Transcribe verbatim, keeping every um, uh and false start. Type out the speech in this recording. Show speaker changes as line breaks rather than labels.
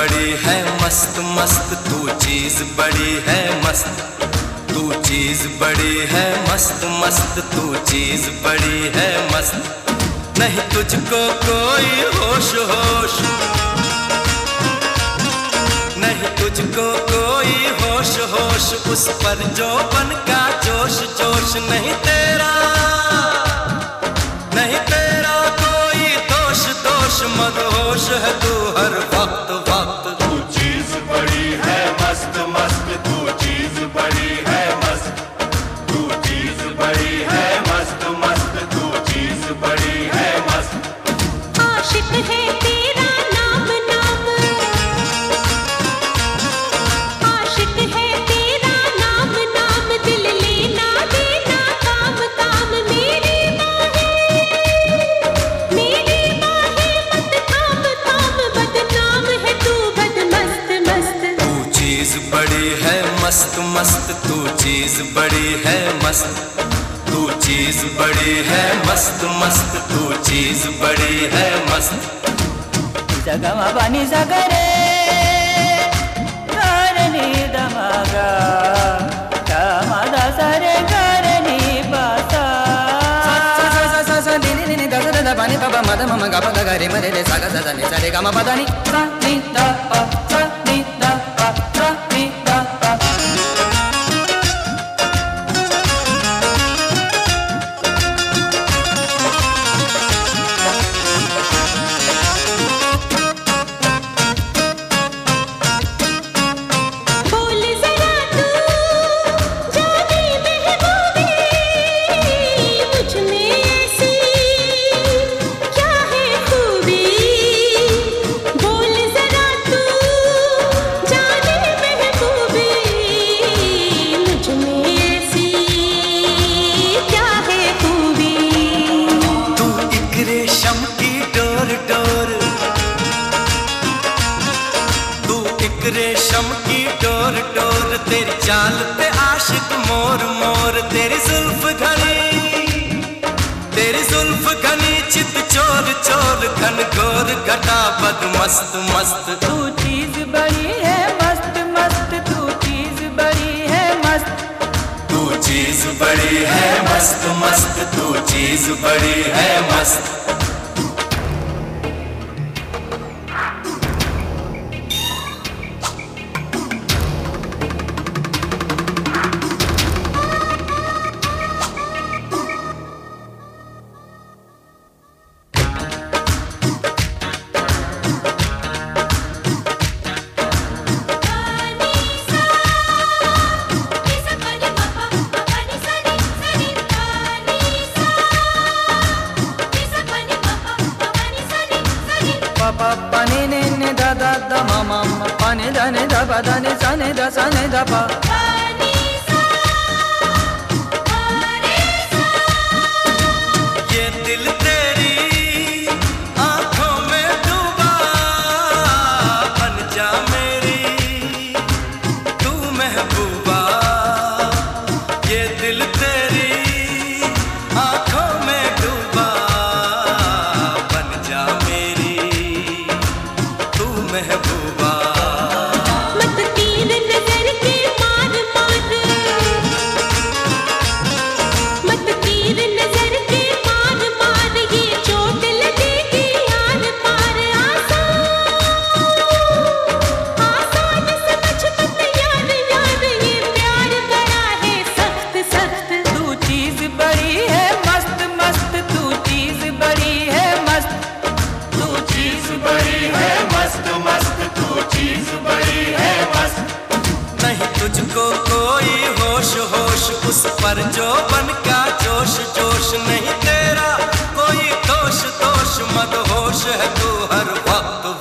बड़ी है मस्त मस्त, तू चीज बड़ी है मस्त, तू चीज बड़ी है मस्त मस्त, तू चीज बड़ी है मस्त। नहीं तुझको कोई होश होश, नहीं तुझको कोई होश होश, उस पर जो बन का जोश जोश। नहीं तेरा नहीं तेरा कोई दोष दोष, मदहोश है तू हर वक्त वक्त।
तू चीज बड़ी है मस्त मस्त, तू चीज बड़ी है मस्त, तू चीज बड़ी है मस्त मस्त, तू चीज बड़ी है मस्त।
आशिक है तेरा नाम नाम, आशिक है तेरा नाम नाम, दिल लेना देना काम काम। मेरी बाहें मेरी बाहें मत थाम थाम, बदनाम है तू बद मस्त मस्त।
तू चीज बड़ी है मस्त मस्त, तू चीज बड़ी है मस्त, तू चीज बड़ी है मस्त मस्त, तू चीज बड़ी है मस्त।
जगमा बनी सगरे करनी दमगा, कामदा सरे करनी पासा। पानी पापा मद मम गा पद गरे मरे रे सागा सा नि सा रे गा म पदा नि सा नि दा पा सा नि दा पा सा नि दा पा।
बोल जरा तू जाने महबूबी, मुझ में ऐसी क्या है खूबी। बोल जरा तू जाने महबूबी, मुझ में ऐसी क्या है खूबी।
तू एक रेशम की डोर डोर, तू एक रेशम की डोर डोर, तेरी चाल पे आशिक मोर मोर। तेरी जुल्फ घनी तेरी जुल्फ घनी, चित चोर चोर, घन घोर घटा बद मस्त मस्त।
तू चीज बड़ी है मस्त मस्त, तू चीज बड़ी है मस्त,
तू चीज बड़ी है मस्त मस्त, तू चीज बड़ी है मस्त।
पापा पानी ने ने दा दा दा मामा पानी दा ने दा पा दा ने सा ने दा सा ने दा पा।
ये दिल तेरी आंखों में डूबा, बन जा मेरी तू महबूबा। ये दिल तेरी आंखों में डूबा, बन जा मेरी तू महबूबा।
मत तीर नजर के मार मार, मत तीर नजर के मार मार, ये चोट लगेगी यार पार। आसान आसान समझ मत यार यार, ये प्यार बड़ा है सख्त सख्त।
तू चीज बड़ी है मस्त मस्त, तू चीज बड़ी है मस्त,
तू चीज बड़ी है मस्त मस्त, तू चीज बड़ी है मस्त।
नहीं तुझको कोई होश होश, उस पर जो बन का जोश जोश। नहीं तेरा कोई दोष दोष, मदहोश है तू हर वक्त